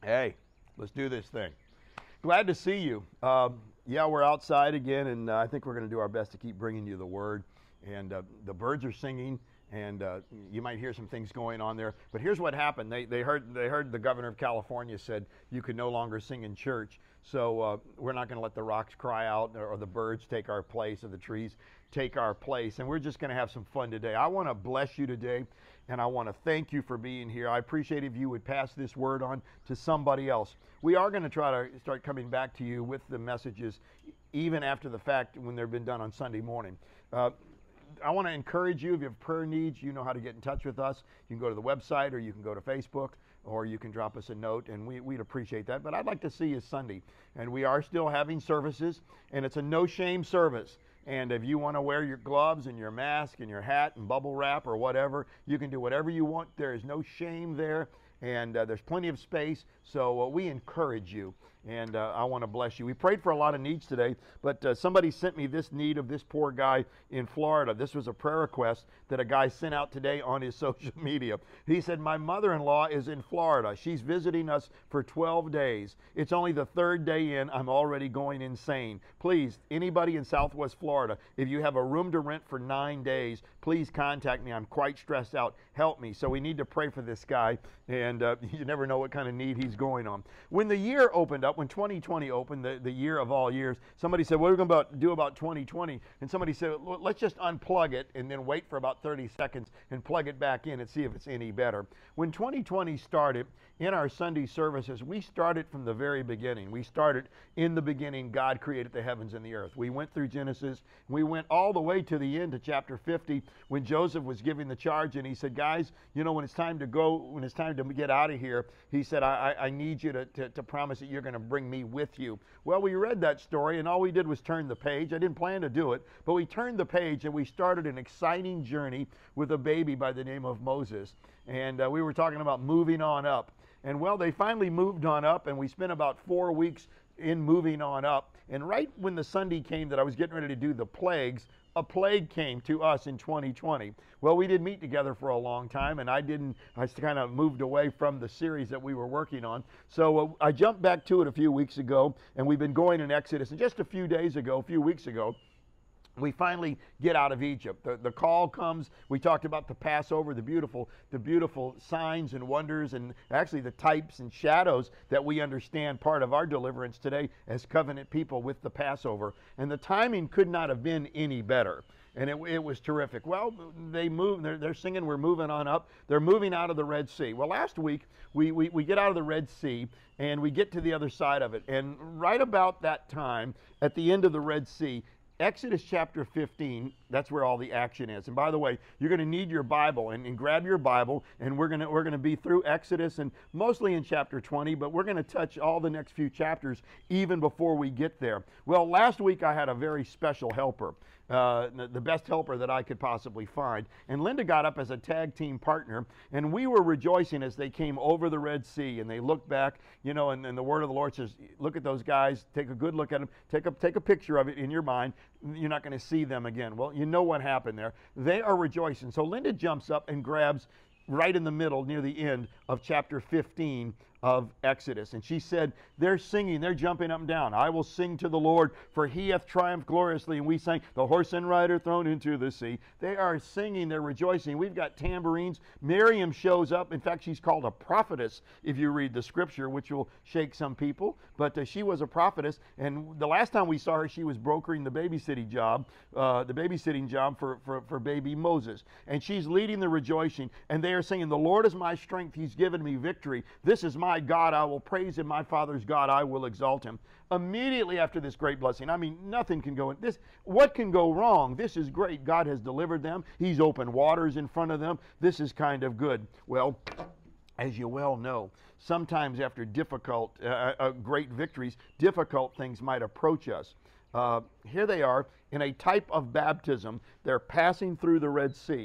Hey, let's do this thing. Glad to see you. Yeah, we're outside again, and I think we're going to do our best to keep bringing you the word. And the birds are singing, and you might hear some things going on there. But here's what happened: they heard the governor of California said you could no longer sing in church. So we're not going to let the rocks cry out, or the birds take our place, or the trees take our place. And we're just going to have some fun today. I want to bless you today, and I want to thank you for being here. I appreciate if you would pass this word on to somebody else. We are going to try to start coming back to you with the messages even after the fact when they've been done on Sunday morning. I want to encourage you, if you have prayer needs, you know how to get in touch with us. You can go to the website, or you can go to Facebook, or you can drop us a note, and we'd appreciate that. But I'd like to see you Sunday. And we are still having services, and it's a no-shame service. And if you want to wear your gloves and your mask and your hat and bubble wrap or whatever, you can do whatever you want. There is no shame there. And there's plenty of space, so we encourage you, and I want to bless you. We prayed for a lot of needs today, but somebody sent me this need of this poor guy in Florida. This was a prayer request that a guy sent out today on his social media. He said, my mother-in-law is in Florida. She's visiting us for 12 days. It's only the third day in. I'm already going insane. Please, anybody in Southwest Florida, if you have a room to rent for 9 days, please contact me. I'm quite stressed out. Help me. So we need to pray for this guy, and you never know what kind of need he's going on. When the year opened up, when 2020 opened, the year of all years, somebody said, what are we going to do about 2020? And somebody said, well, let's just unplug it and then wait for about 30 seconds and plug it back in and see if it's any better. When 2020 started, in our Sunday services, we started from the very beginning. We started in the beginning, God created the heavens and the earth. We went through Genesis. We went all the way to the end, to chapter 50, when Joseph was giving the charge, and he said, guys, you know, when it's time to go, when it's time to get out of here, he said, I need you to promise that you're going to bring me with you. Well, we read that story, and all we did was turn the page. I didn't plan to do it, but we turned the page, and we started an exciting journey with a baby by the name of Moses. And we were talking about moving on up. And well, they finally moved on up, and we spent about 4 weeks in moving on up. And right when the Sunday came that I was getting ready to do the plagues, a plague came to us in 2020. Well, we didn't meet together for a long time, and I kind of moved away from the series that we were working on. So I jumped back to it a few weeks ago, and we've been going in Exodus. And just a few weeks ago, we finally get out of Egypt. The call comes. We talked about the Passover, the beautiful signs and wonders, and actually the types and shadows that we understand part of our deliverance today as covenant people with the Passover. And the timing could not have been any better. And it was terrific. Well, they moved. They're singing, we're moving on up. They're moving out of the Red Sea. Well, last week, we get out of the Red Sea, and we get to the other side of it. And right about that time, at the end of the Red Sea, Exodus chapter 15, that's where all the action is. And by the way, you're going to need your Bible, and grab your Bible, and we're going to be through Exodus and mostly in chapter 20, but we're going to touch all the next few chapters even before we get there. Well, last week I had a very special helper, the best helper that I could possibly find. And Linda got up as a tag team partner, and we were rejoicing as they came over the Red Sea, and they looked back, you know, and the word of the Lord says, look at those guys, take a good look at them, take a picture of it in your mind. You're not going to see them again. Well, you know what happened there. They are rejoicing. So Linda jumps up and grabs right in the middle, near the end of chapter 15 of Exodus. And she said, they're singing, they're jumping up and down. I will sing to the Lord, for he hath triumphed gloriously. And we sang, the horse and rider thrown into the sea. They are singing, they're rejoicing. We've got tambourines. Miriam shows up. In fact, she's called a prophetess if you read the scripture, which will shake some people. But she was a prophetess. And the last time we saw her, she was brokering the babysitting job for baby Moses. And she's leading the rejoicing. And they are singing, the Lord is my strength. He's given me victory. This is my God, I will praise him. My Father's God, I will exalt him. Immediately after this great blessing, I mean, nothing can go in this. What can go wrong? This is great. God has delivered them. He's opened waters in front of them. This is kind of good. Well, as you well know, sometimes after difficult, great victories, difficult things might approach us. Here they are in a type of baptism. They're passing through the Red Sea.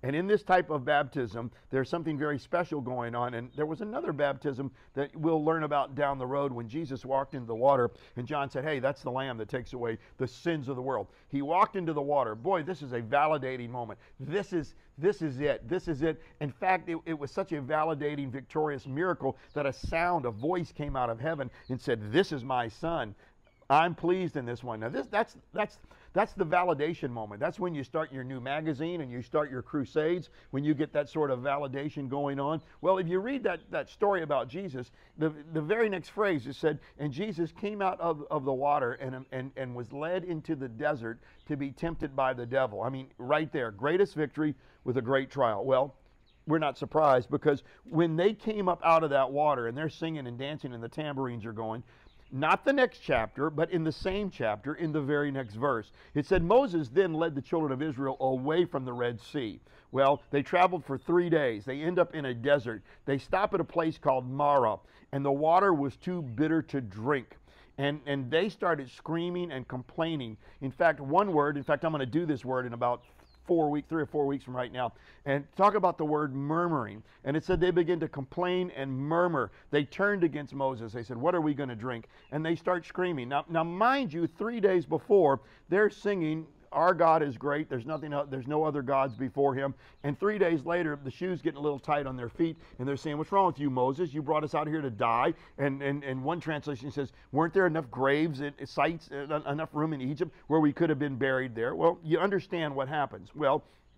And in this type of baptism, there's something very special going on. And there was another baptism that we'll learn about down the road when Jesus walked into the water and John said, hey, that's the Lamb that takes away the sins of the world. He walked into the water. Boy, this is a validating moment. This is it. This is it. In fact, it was such a validating, victorious miracle that a voice came out of heaven and said, this is my son. I'm pleased in this one. Now, that's the validation moment. That's when you start your new magazine and you start your crusades, when you get that sort of validation going on. Well, if you read that story about Jesus, the very next phrase it said, and Jesus came out of the water and was led into the desert to be tempted by the devil. I mean, right there, greatest victory with a great trial. Well, we're not surprised, because when they came up out of that water and they're singing and dancing and the tambourines are going, not the next chapter, but in the same chapter, in the very next verse, it said, Moses then led the children of Israel away from the Red Sea. Well, they traveled for 3 days. They end up in a desert. They stop at a place called Marah, and the water was too bitter to drink. And they started screaming and complaining. In fact, I'm going to do this word in about 3 or 4 weeks from right now, and talk about the word murmuring. And it said they began to complain and murmur. They turned against Moses. They said, what are we going to drink? And they start screaming. Now mind you, 3 days before, they're singing, our God is great. There's no other gods before him. And 3 days later, the shoes getting a little tight on their feet, and they're saying, what's wrong with you, Moses? You brought us out here to die. And one translation says, weren't there enough graves, sites, enough room in Egypt where we could have been buried there? Well, you understand what happens. Well,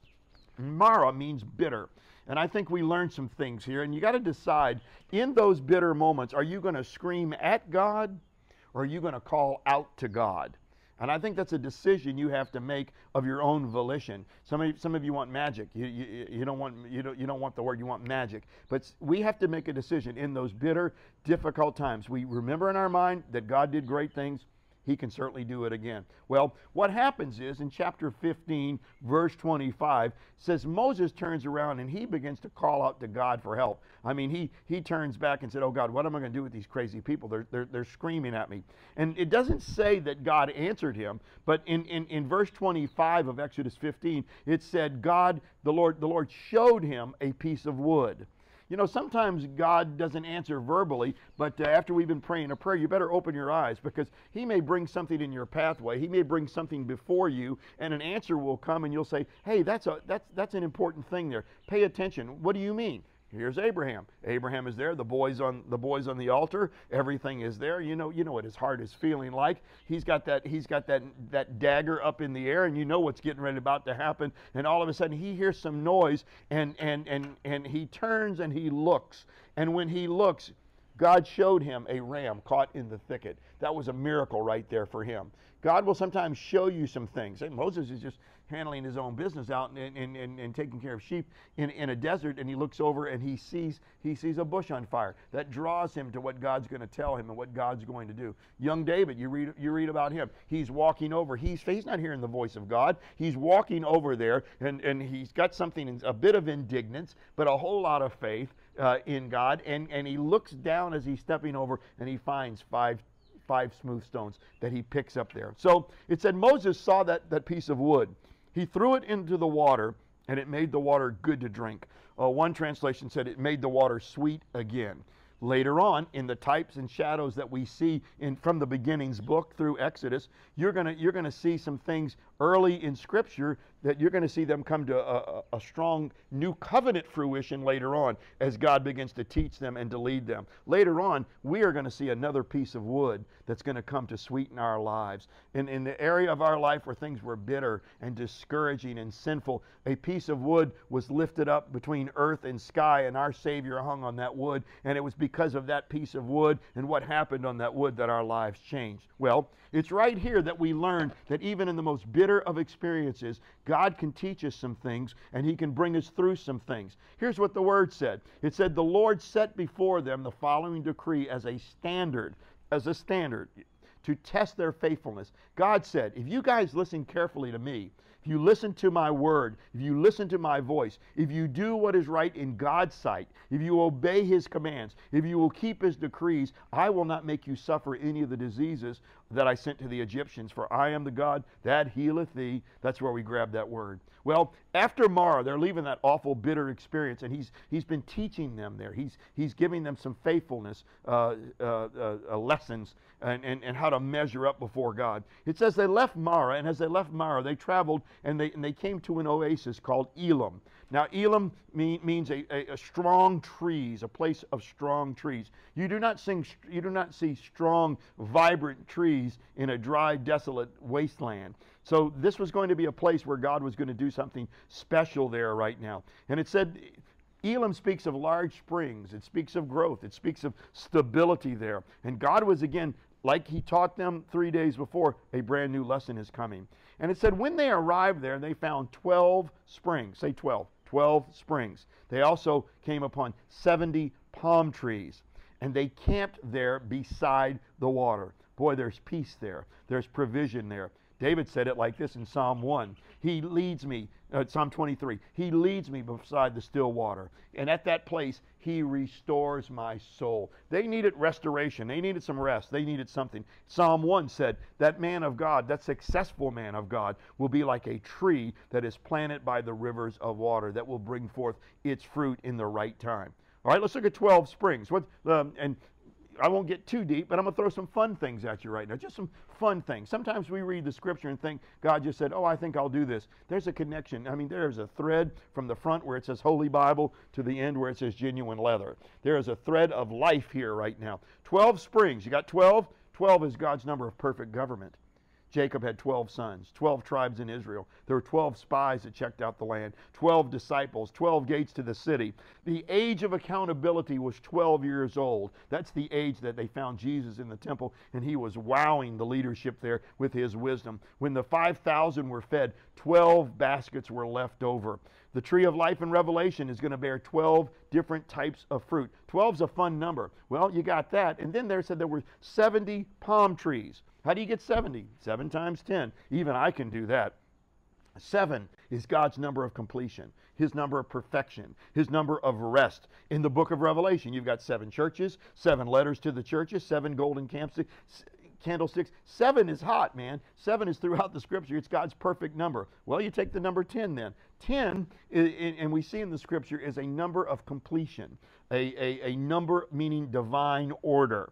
Marah means bitter. And I think we learned some things here. And you got to decide, in those bitter moments, are you going to scream at God, or are you going to call out to God? And I think that's a decision you have to make of your own volition. Some of you want magic. You don't want the word. You want magic. But we have to make a decision in those bitter, difficult times. We remember in our mind that God did great things. He can certainly do it again. Well, what happens is in chapter 15, verse 25, says Moses turns around and he begins to call out to God for help. I mean, he turns back and said, oh God, what am I going to do with these crazy people? They're screaming at me. And it doesn't say that God answered him, but in verse 25 of Exodus 15, it said God, the Lord showed him a piece of wood. You know, sometimes God doesn't answer verbally, but after we've been praying a prayer, you better open your eyes, because he may bring something in your pathway. He may bring something before you, and an answer will come, and you'll say, hey, that's an important thing there. Pay attention. What do you mean? Here's Abraham. Abraham is there. The boy's on the altar. Everything is there. You know what his heart is feeling like. He's got that dagger up in the air, and you know what's getting ready about to happen. And all of a sudden he hears some noise, and he turns and he looks. And when he looks, God showed him a ram caught in the thicket. That was a miracle right there for him. God will sometimes show you some things. And Moses is just handling his own business out and taking care of sheep in a desert, and he looks over and he sees a bush on fire. That draws him to what God's going to tell him and what God's going to do. Young David, you read about him. He's walking over. He's not hearing the voice of God. He's walking over there, and he's got something, a bit of indignance, but a whole lot of faith in God. And he looks down as he's stepping over, and he finds five smooth stones that he picks up there. So it said Moses saw that piece of wood. He threw it into the water, and it made the water good to drink. One translation said it made the water sweet again. Later on, in the types and shadows that we see from the beginnings book through Exodus, you're gonna see some things early in Scripture that you're going to see them come to a strong new covenant fruition later on as God begins to teach them and to lead them. Later on, we are going to see another piece of wood that's going to come to sweeten our lives. In the area of our life where things were bitter and discouraging and sinful, a piece of wood was lifted up between earth and sky, and our Savior hung on that wood, and it was because of that piece of wood and what happened on that wood that our lives changed. Well, it's right here that we learn that even in the most bitter of experiences, God can teach us some things, and He can bring us through some things. Here's what the Word said. It said, the Lord set before them the following decree as a standard to test their faithfulness. God said, if you guys listen carefully to me, if if you listen to my word, if you listen to my voice, if you do what is right in God's sight, if you obey his commands, if you will keep his decrees, I will not make you suffer any of the diseases that I sent to the Egyptians, for I am the God that healeth thee. That's where we grab that word. Well, after Marah, they're leaving that awful, bitter experience, and he's been teaching them there. He's giving them some faithfulness lessons and how to measure up before God. It says they left Marah, and as they left Marah, they traveled and they came to an oasis called Elim. Now, Elim means a strong trees, a place of strong trees. You do not see strong, vibrant trees in a dry, desolate wasteland. So this was going to be a place where God was going to do something special there right now. And it said, Elim speaks of large springs. It speaks of growth. It speaks of stability there. And God was, again, like he taught them 3 days before, a brand new lesson is coming. And it said when they arrived there, they found 12 springs. Say 12. 12 springs. They also came upon 70 palm trees. And they camped there beside the water. Boy, there's peace there. There's provision there. David said it like this in Psalm 1. He leads me, Psalm 23, he leads me beside the still water. And at that place, he restores my soul. They needed restoration. They needed some rest. They needed something. Psalm 1 said, that man of God, that successful man of God, will be like a tree that is planted by the rivers of water that will bring forth its fruit in the right time. All right, let's look at 12 springs. And I won't get too deep, but I'm going to throw some fun things at you right now. Just some fun things. Sometimes we read the scripture and think God just said, oh, I think I'll do this. There's a connection. I mean, there's a thread from the front where it says Holy Bible to the end where it says genuine leather. There is a thread of life here right now. 12 springs. You got 12? 12 is God's number of perfect government. Jacob had 12 sons, 12 tribes in Israel. There were 12 spies that checked out the land, 12 disciples, 12 gates to the city. The age of accountability was 12 years old. That's the age that they found Jesus in the temple, and he was wowing the leadership there with his wisdom. When the 5,000 were fed, 12 baskets were left over. The tree of life in Revelation is going to bear 12 different types of fruit. 12 is a fun number. Well, you got that. And then there said there were 70 palm trees. How do you get 70? 7 times 10. Even I can do that. 7 is God's number of completion, his number of perfection, his number of rest. In the book of Revelation, you've got 7 churches, 7 letters to the churches, 7 golden candlesticks. 7 is hot, man. 7 is throughout the scripture. It's God's perfect number. Well, you take the number 10 then. 10, and we see in the scripture, is a number of completion, a number meaning divine order.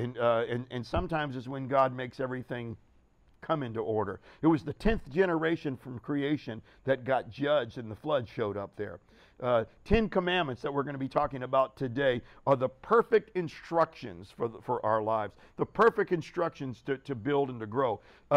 And sometimes is when God makes everything come into order. It was the 10th generation from creation that got judged, and the flood showed up there. 10 commandments that we're going to be talking about today are the perfect instructions for our lives, the perfect instructions to build and to grow.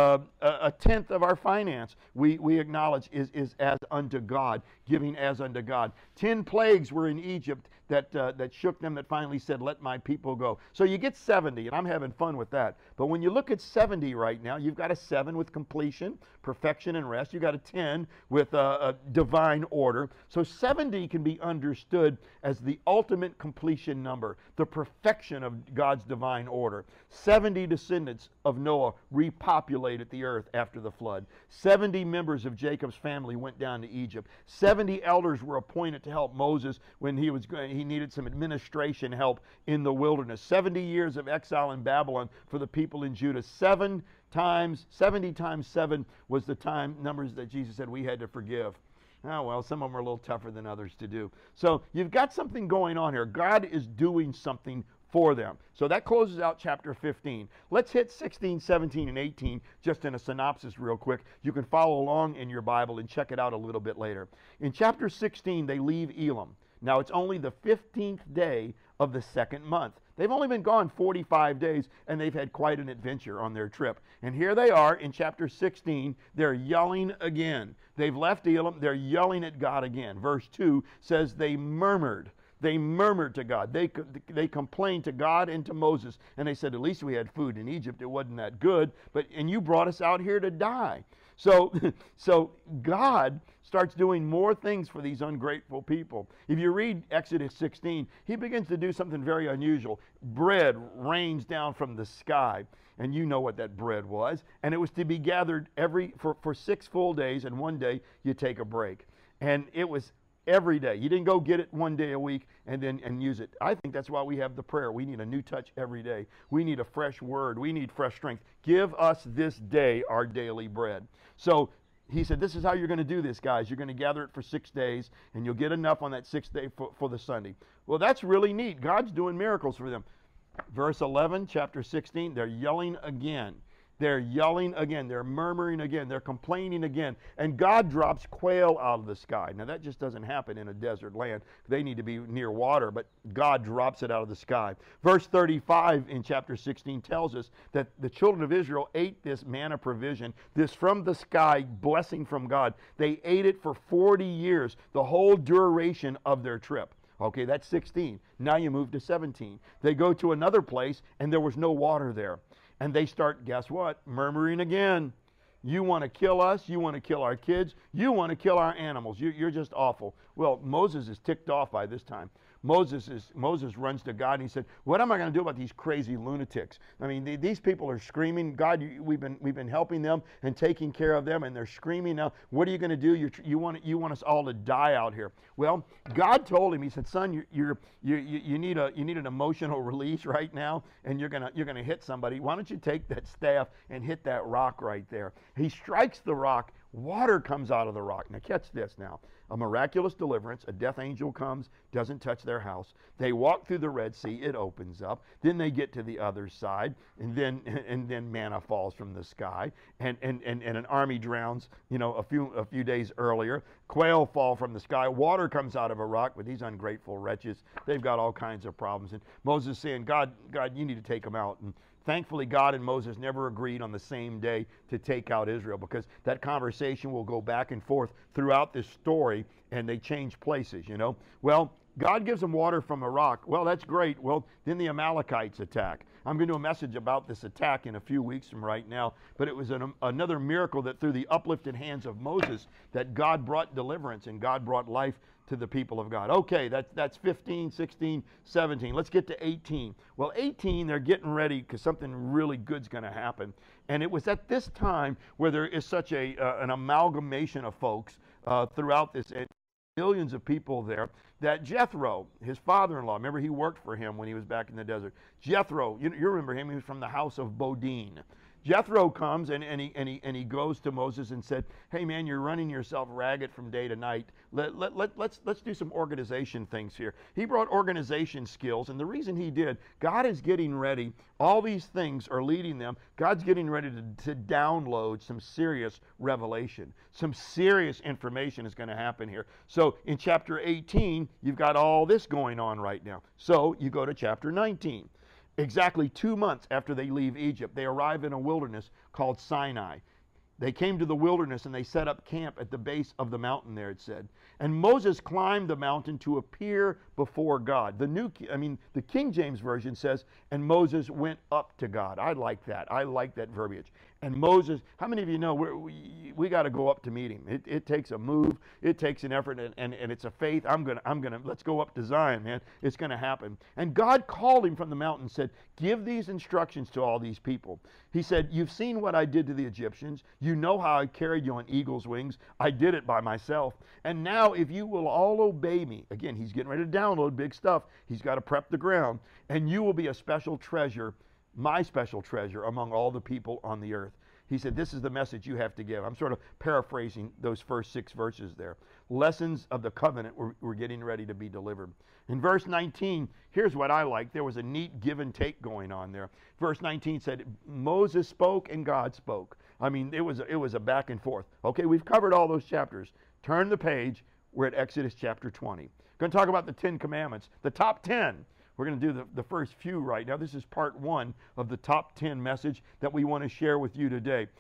A tenth of our finance we acknowledge is as unto God, giving as unto God. 10 plagues were in Egypt that shook them, that finally said, let my people go. So you get 70, and I'm having fun with that. But when you look at 70 right now, you've got a 7 with completion, perfection, and rest. You've got a 10 with a divine order. So 70 can be understood as the ultimate completion number, the perfection of God's divine order. 70 descendants of Noah repopulated the earth after the flood. 70 members of Jacob's family went down to Egypt. 70 elders were appointed to help Moses when he needed some administration help in the wilderness. 70 years of exile in Babylon for the people in Judah. 70 times 7 was the time numbers that Jesus said we had to forgive. Oh, well, some of them are a little tougher than others to do. So you've got something going on here. God is doing something for them. So that closes out chapter 15. Let's hit 16, 17, and 18 just in a synopsis real quick. You can follow along in your Bible and check it out a little bit later. In chapter 16, they leave Elim. Now, it's only the 15th day of the 2nd month. They've only been gone 45 days, and they've had quite an adventure on their trip. And here they are in chapter 16. They're yelling again. They've left Elim. They're yelling at God again. Verse 2 says they murmured. They murmured to God. They complained to God and to Moses. And they said, at least we had food in Egypt. It wasn't that good. And you brought us out here to die. So, so God starts doing more things for these ungrateful people. If you read Exodus 16, he begins to do something very unusual. Bread rains down from the sky, and you know what that bread was. And it was to be gathered for 6 full days, and one day you take a break. And it was every day. You didn't go get it one day a week and use it. I think that's why we have the prayer. We need a new touch every day. We need a fresh word. We need fresh strength. Give us this day our daily bread. So he said, this is how you're going to do this, guys. You're going to gather it for 6 days, and you'll get enough on that 6th day for the Sunday. Well, that's really neat. God's doing miracles for them. Verse 11, chapter 16, they're yelling again. They're yelling again. They're murmuring again. They're complaining again. And God drops quail out of the sky. Now, that just doesn't happen in a desert land. They need to be near water, but God drops it out of the sky. Verse 35 in chapter 16 tells us that the children of Israel ate this manna provision, this from the sky blessing from God. They ate it for 40 years, the whole duration of their trip. Okay, that's 16. Now you move to 17. They go to another place, and there was no water there. And they start, guess what? Murmuring again. You want to kill us. You want to kill our kids. You want to kill our animals. You're just awful. Well, Moses is ticked off by this time. Moses runs to God and he said, what am I going to do about these crazy lunatics? I mean, these people are screaming. God, we've been helping them and taking care of them, and they're screaming now. What are you going to do? You want us all to die out here? Well, God told him. He said, son, you need an emotional release right now, and you're gonna hit somebody. Why don't you take that staff and hit that rock right there? He strikes the rock. Water comes out of the rock. Now catch this now. A miraculous deliverance. A death angel comes, doesn't touch their house. They walk through the Red Sea. It opens up. Then they get to the other side, and then manna falls from the sky, and an army drowns. A few days earlier, quail fall from the sky. Water comes out of a rock. But these ungrateful wretches, they've got all kinds of problems. And Moses saying, God, you need to take them out. And thankfully, God and Moses never agreed on the same day to take out Israel, because that conversation will go back and forth throughout this story, and they change places, Well, God gives them water from a rock. Well, that's great. Well, then the Amalekites attack. I'm going to do a message about this attack in a few weeks from right now, but it was another miracle that through the uplifted hands of Moses that God brought deliverance and God brought life to the people of God. Okay, that's 15, 16, 17. Let's get to 18. Well, 18, they're getting ready because something really good's going to happen. And it was at this time where there is such an amalgamation of folks throughout this, and millions of people there, that Jethro, his father-in-law, remember he worked for him when he was back in the desert. Jethro, you remember him, he was from the house of Bodine. Jethro comes and he goes to Moses and said, hey man, you're running yourself ragged from day to night. Let's do some organization things here. He brought organization skills, and the reason he did, God is getting ready. All these things are leading them. God's getting ready to download some serious revelation. Some serious information is going to happen here. So in chapter 18, you've got all this going on right now. So you go to chapter 19. Exactly 2 months after they leave Egypt, they arrive in a wilderness called Sinai. They came to the wilderness and they set up camp at the base of the mountain there, it said. And Moses climbed the mountain to appear before God. The King James Version says, and Moses went up to God. I like that. I like that verbiage. And Moses, how many of you know we got to go up to meet him? It takes a move, it takes an effort, and it's a faith. Let's go up to Zion, man. It's going to happen. And God called him from the mountain and said, give these instructions to all these people. He said, you've seen what I did to the Egyptians. You know how I carried you on eagle's wings. I did it by myself. And now if you will all obey me, again, he's getting ready to download big stuff. He's got to prep the ground. And you will be a special treasure, my special treasure among all the people on the earth. He said, this is the message you have to give. I'm sort of paraphrasing those first 6 verses there. Lessons of the covenant were getting ready to be delivered. In verse 19, here's what I like. There was a neat give and take going on there. Verse 19 said, Moses spoke and God spoke. I mean, it was a back and forth. Okay, we've covered all those chapters. Turn the page. We're at Exodus chapter 20. Going to talk about the 10 commandments, the top 10. We're going to do the first few right now. This is part 1 of the top 10 message that we want to share with you today.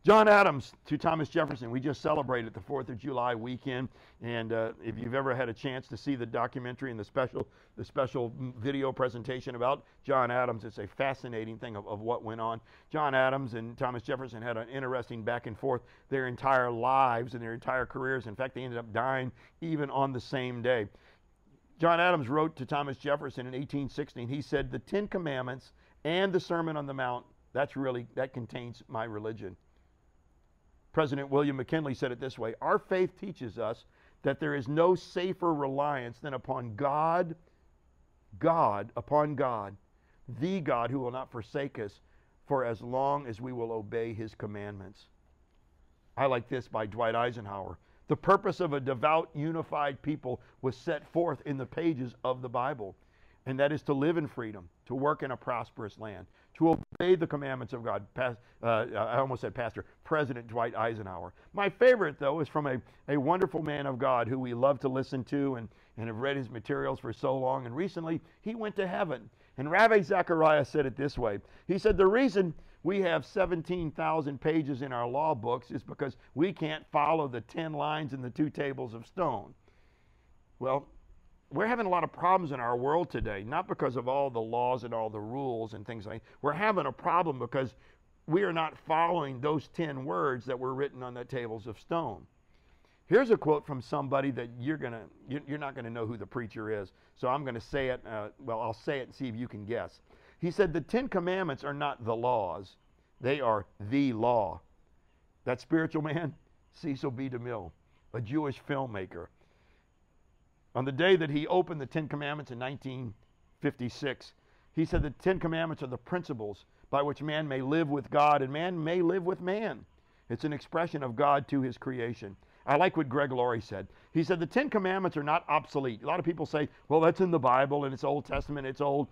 John Adams to Thomas Jefferson. We just celebrated the 4th of July weekend, and if you've ever had a chance to see the documentary and the special video presentation about John Adams, it's a fascinating thing of what went on. John Adams and Thomas Jefferson had an interesting back and forth their entire lives and their entire careers. In fact, they ended up dying even on the same day. John Adams wrote to Thomas Jefferson in 1816. He said, "The 10 Commandments and the Sermon on the Mount, that contains my religion." President William McKinley said it this way: "Our faith teaches us that there is no safer reliance than upon God, the God who will not forsake us for as long as we will obey his commandments." I like this by Dwight Eisenhower. "The purpose of a devout, unified people was set forth in the pages of the Bible, and that is to live in freedom, to work in a prosperous land, to obey the commandments of God." I almost said pastor, President Dwight Eisenhower. My favorite, though, is from a wonderful man of God who we love to listen to and have read his materials for so long. And recently, he went to heaven. And Ravi Zacharias said it this way. He said, "The reason we have 17,000 pages in our law books is because we can't follow the 10 lines in the 2 tables of stone." Well, we're having a lot of problems in our world today, not because of all the laws and all the rules and things like that. We're having a problem because we are not following those 10 words that were written on the tables of stone. Here's a quote from somebody that you're not going to know who the preacher is. So I'm going to say it, I'll say it and see if you can guess. He said, "The 10 Commandments are not the laws. They are the law." That spiritual man, Cecil B. DeMille, a Jewish filmmaker. On the day that he opened the 10 Commandments in 1956, he said the 10 Commandments are the principles by which man may live with God and man may live with man. It's an expression of God to his creation. I like what Greg Laurie said. He said the 10 Commandments are not obsolete. A lot of people say, well, that's in the Bible and it's Old Testament, it's old.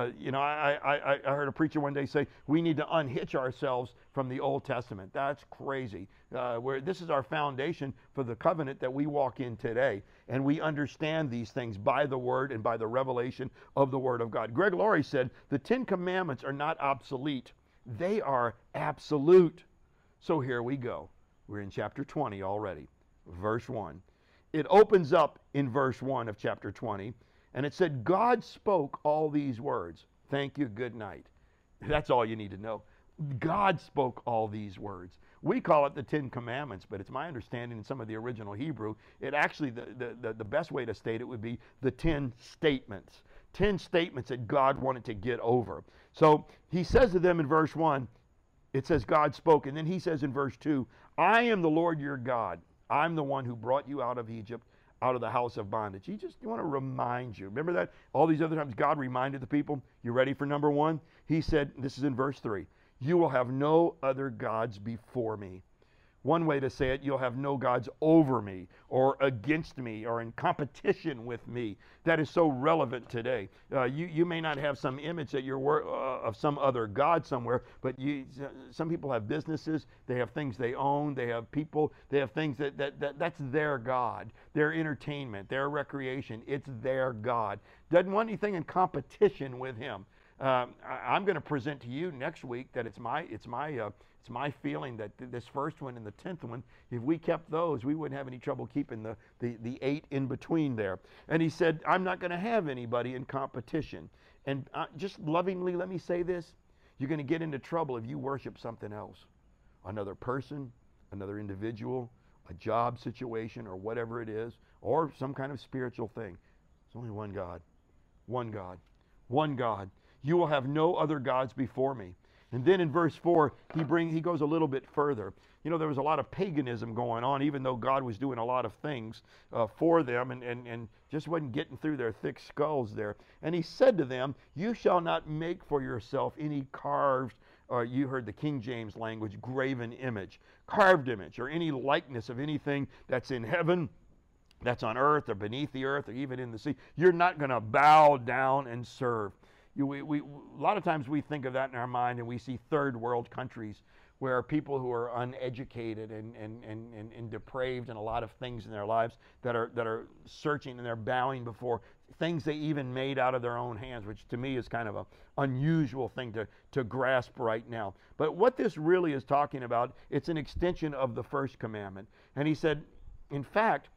I heard a preacher one day say, we need to unhitch ourselves from the Old Testament. That's crazy. This is our foundation for the covenant that we walk in today. And we understand these things by the Word and by the revelation of the Word of God. Greg Laurie said, the 10 Commandments are not obsolete. They are absolute. So here we go. We're in chapter 20 already. Verse 1. It opens up in verse 1 of chapter 20, and it said, God spoke all these words. Thank you, good night. That's all you need to know. God spoke all these words. We call it the 10 Commandments, but it's my understanding in some of the original Hebrew, it actually, the best way to state it would be the 10 statements. 10 statements that God wanted to get over. So he says to them in verse 1, it says God spoke, and then he says in verse 2, I am the Lord your God. I'm the one who brought you out of Egypt, out of the house of bondage. You want to remind you. Remember that? All these other times God reminded the people. You ready for number 1? He said, this is in verse 3, you will have no other gods before me. One way to say it, you'll have no gods over me or against me or in competition with me. That is so relevant today. You may not have some image that you're of some other god somewhere, but some people have businesses, they have things they own, they have people, they have things that's their god, their entertainment, their recreation. It's their god. Doesn't want anything in competition with him. I'm going to present to you next week that it's my feeling that this first one and the 10th one, if we kept those, we wouldn't have any trouble keeping the 8 in between there. And he said, I'm not going to have anybody in competition. And just lovingly, let me say this. You're going to get into trouble if you worship something else. Another person, another individual, a job situation, or whatever it is, or some kind of spiritual thing. There's only one God. One God. One God. You will have no other gods before me. And then in verse 4, he goes a little bit further. You know, there was a lot of paganism going on, even though God was doing a lot of things for them and just wasn't getting through their thick skulls there. And he said to them, you shall not make for yourself any carved, or you heard the King James language, graven image, carved image, or any likeness of anything that's in heaven, that's on earth, or beneath the earth, or even in the sea. You're not going to bow down and serve. A lot of times we think of that in our mind and we see third world countries where people who are uneducated and depraved in a lot of things in their lives that are searching and they're bowing before things they even made out of their own hands, which to me is kind of an unusual thing to grasp right now. But what this really is talking about, it's an extension of the first commandment. And he said, in fact,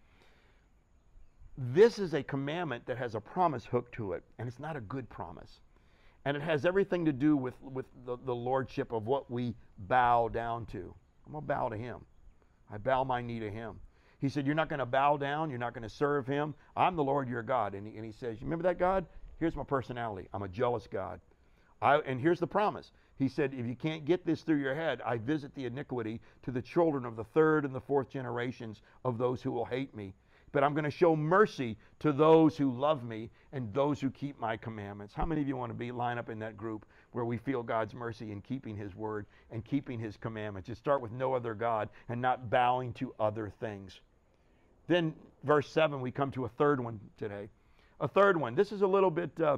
this is a commandment that has a promise hooked to it, and it's not a good promise. And it has everything to do with the lordship of what we bow down to. I'm going to bow to him. I bow my knee to him. He said, you're not going to bow down. You're not going to serve him. I'm the Lord your God. And he says, you remember that God? Here's my personality. I'm a jealous God. And here's the promise. He said, if you can't get this through your head, I visit the iniquity to the children of the third and the fourth generations of those who will hate me. But I'm going to show mercy to those who love me and those who keep my commandments. How many of you want to line up in that group where we feel God's mercy in keeping his word and keeping his commandments? You start with no other God and not bowing to other things. Then verse 7, we come to a third one today. A third one. This is a little bit, a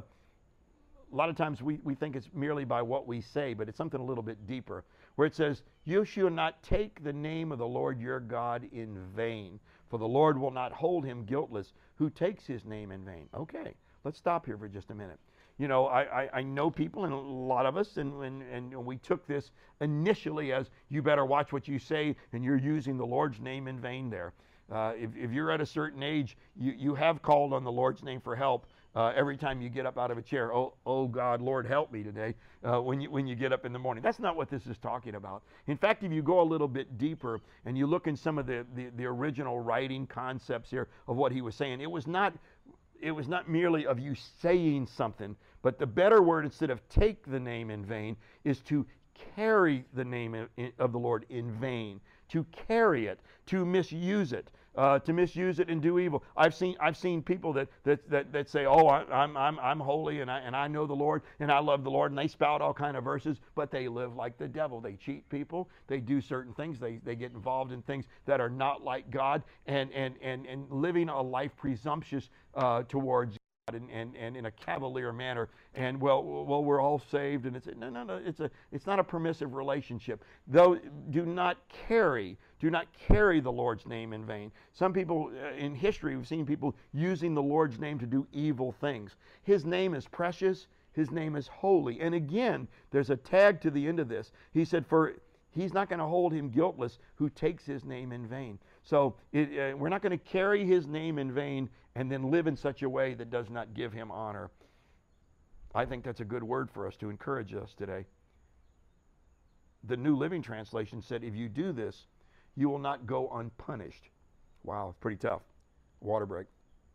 lot of times we think it's merely by what we say, but it's something a little bit deeper, where it says, you shall not take the name of the Lord your God in vain, for the Lord will not hold him guiltless who takes his name in vain. Okay, let's stop here for just a minute. You know, I know people, and a lot of us, and we took this initially as you better watch what you say, and you're using the Lord's name in vain there. If you're at a certain age, you have called on the Lord's name for help every time you get up out of a chair. Oh God, Lord, help me today, when you get up in the morning. That's not what this is talking about. In fact, if you go a little bit deeper and you look in some of the original writing concepts here of what he was saying, it was not merely of you saying something, but the better word, instead of take the name in vain, is to carry the name of the Lord in vain, to carry it, to misuse it, and do evil. I've seen people that say, oh, I'm holy and I know the Lord and I love the Lord, and they spout all kind of verses, but they live like the devil. They cheat people. They do certain things. They get involved in things that are not like God, and living a life presumptuous towards God, and in a cavalier manner, and well we're all saved, and it's no, it's not a permissive relationship. Though do not carry the Lord's name in vain. Some people in history, we've seen people using the Lord's name to do evil things. His name is precious, his name is holy, and again there's a tag to the end of this. He said, for he's not going to hold him guiltless who takes his name in vain. So we're not going to carry his name in vain and then live in such a way that does not give him honor. I think that's a good word for us to encourage us today. The New Living Translation said, if you do this, you will not go unpunished. Wow, it's pretty tough. Water break.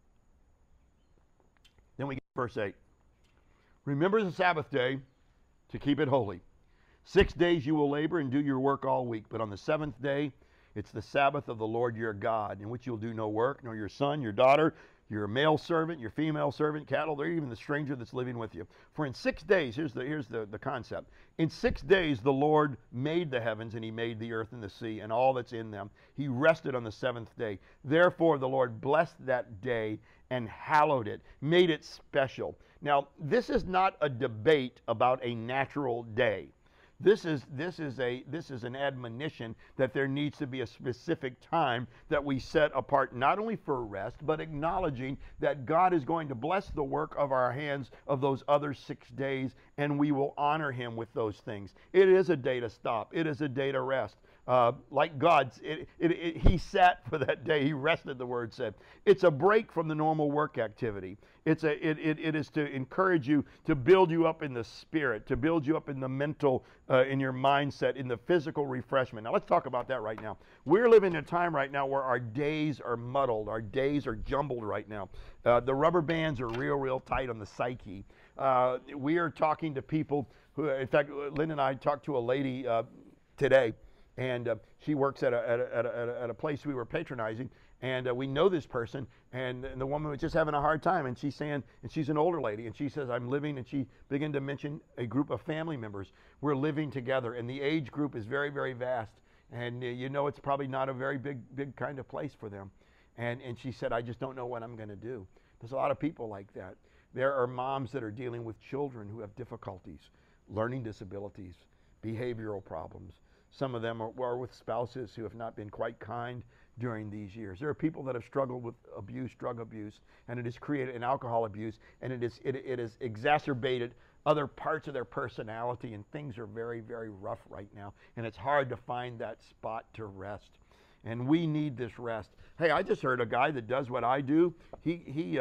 Then we get verse 8. Remember the Sabbath day to keep it holy. 6 days you will labor and do your work all week, but on the seventh day, it's the Sabbath of the Lord your God, in which you'll do no work, nor your son, your daughter, your male servant, your female servant, cattle, or even the stranger that's living with you. For in 6 days, here's the concept. In 6 days the Lord made the heavens, and he made the earth and the sea and all that's in them. He rested on the seventh day. Therefore the Lord blessed that day and hallowed it, made it special. Now, this is not a debate about a natural day. This is an admonition that there needs to be a specific time that we set apart, not only for rest, but acknowledging that God is going to bless the work of our hands of those other 6 days, and we will honor him with those things. It is a day to stop. It is a day to rest. Like God, he sat for that day. He rested, the word said. It's a break from the normal work activity. It is to encourage you, to build you up in the spirit, to build you up in the mental, in your mindset, in the physical refreshment. Now let's talk about that right now. We're living in a time right now where our days are muddled. Our days are jumbled right now. The rubber bands are real tight on the psyche. We are talking to people who, in fact, Lynn and I talked to a lady today. And she works at a place we were patronizing, and we know this person, and the woman was just having a hard time, and she's saying, and she's an older lady, and she says, I'm living, and she began to mention a group of family members. We're living together, and the age group is very vast, and you know it's probably not a very big kind of place for them. And she said, I just don't know what I'm going to do. There's a lot of people like that. There are moms that are dealing with children who have difficulties, learning disabilities, behavioral problems. Some of them are with spouses who have not been quite kind, during these years. There are people that have struggled with abuse, drug abuse, and it has created an alcohol abuse, and it has exacerbated other parts of their personality, and things are very, very rough right now, and it's hard to find that spot to rest. And we need this rest. Hey, I just heard a guy that does what I do. He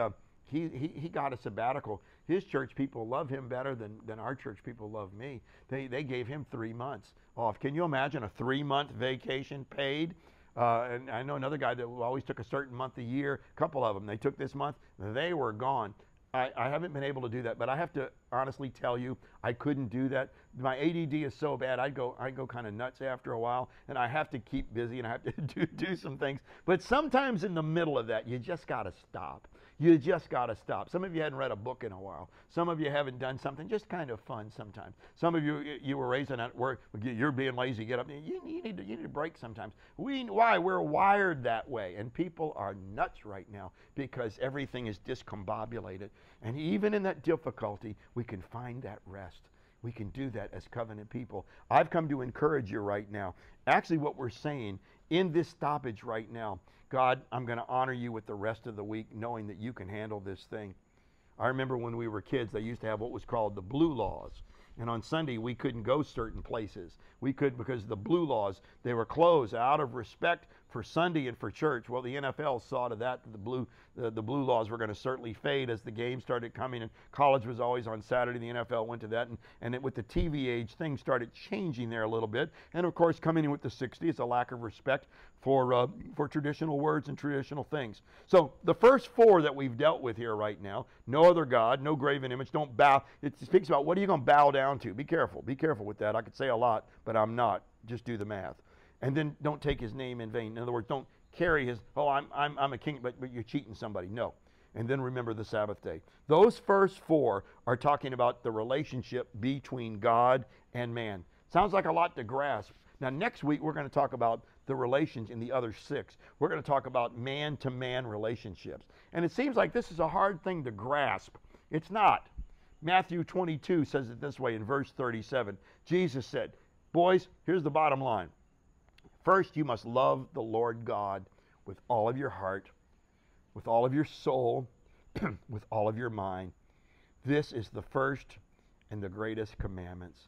got a sabbatical. His church people love him better than our church people love me. They gave him 3 months off. Can you imagine a 3-month vacation paid? And I know another guy that always took a certain month a year, a couple of them. They took this month, they were gone. I haven't been able to do that, but I have to honestly tell you, I couldn't do that. My ADD is so bad, I go kind of nuts after a while, and I have to keep busy, and I have to do some things. But sometimes in the middle of that, you just got to stop. You just got to stop. Some of you hadn't read a book in a while. Some of you haven't done something just kind of fun sometimes. Some of you were raised at work, you're being lazy, get up. You need to break sometimes. Why? We're wired that way, and people are nuts right now because everything is discombobulated. And even in that difficulty, we can find that rest. We can do that as covenant people. I've come to encourage you right now. Actually, what we're saying in this stoppage right now, God, I'm going to honor you with the rest of the week, knowing that you can handle this thing. I remember when we were kids, they used to have what was called the blue laws. And on Sunday, we couldn't go certain places. We could because the blue laws, they were closed out of respect for Sunday and for church. Well, the NFL saw to that the blue laws were going to certainly fade as the games started coming. And college was always on Saturday. The NFL went to that. And with the TV age, things started changing there a little bit. And, of course, coming in with the 60s, a lack of respect for traditional words and traditional things. So the first 4 that we've dealt with here right now, no other God, no graven image, don't bow. It speaks about what are you going to bow down to. Be careful. Be careful with that. I could say a lot, but I'm not. Just do the math. And then don't take his name in vain. In other words, don't carry his, I'm a king, but you're cheating somebody. No. And then remember the Sabbath day. Those first 4 are talking about the relationship between God and man. Sounds like a lot to grasp. Now, next week, we're going to talk about the relations in the other 6. We're going to talk about man-to-man relationships. And it seems like this is a hard thing to grasp. It's not. Matthew 22 says it this way in verse 37. Jesus said, boys, here's the bottom line. First, you must love the Lord God with all of your heart, with all of your soul, with all of your mind. This is the first and the greatest commandments.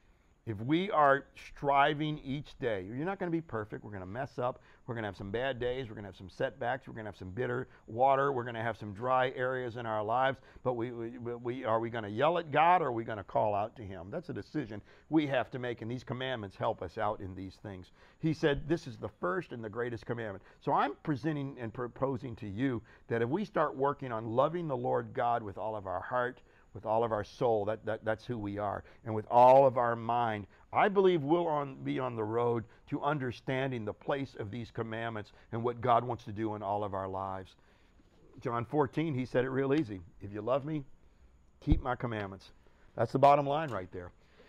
If we are striving each day, you're not going to be perfect. We're going to mess up. We're going to have some bad days. We're going to have some setbacks. We're going to have some bitter water. We're going to have some dry areas in our lives. But are we going to yell at God, or are we going to call out to him? That's a decision we have to make, and these commandments help us out in these things. He said this is the first and the greatest commandment. So I'm presenting and proposing to you that if we start working on loving the Lord God with all of our heart, with all of our soul, that's who we are, and with all of our mind, I believe we'll be on the road to understanding the place of these commandments and what God wants to do in all of our lives. John 14, he said it real easy. If you love me, keep my commandments. That's the bottom line right there.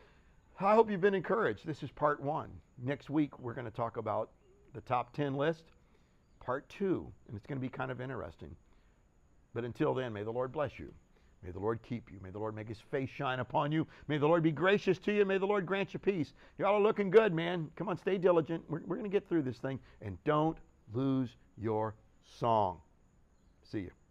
I hope you've been encouraged. This is part 1. Next week, we're going to talk about the top 10 list, part 2, and it's going to be kind of interesting. But until then, may the Lord bless you. May the Lord keep you. May the Lord make his face shine upon you. May the Lord be gracious to you. May the Lord grant you peace. Y'all are looking good, man. Come on, stay diligent. We're going to get through this thing. And don't lose your song. See you.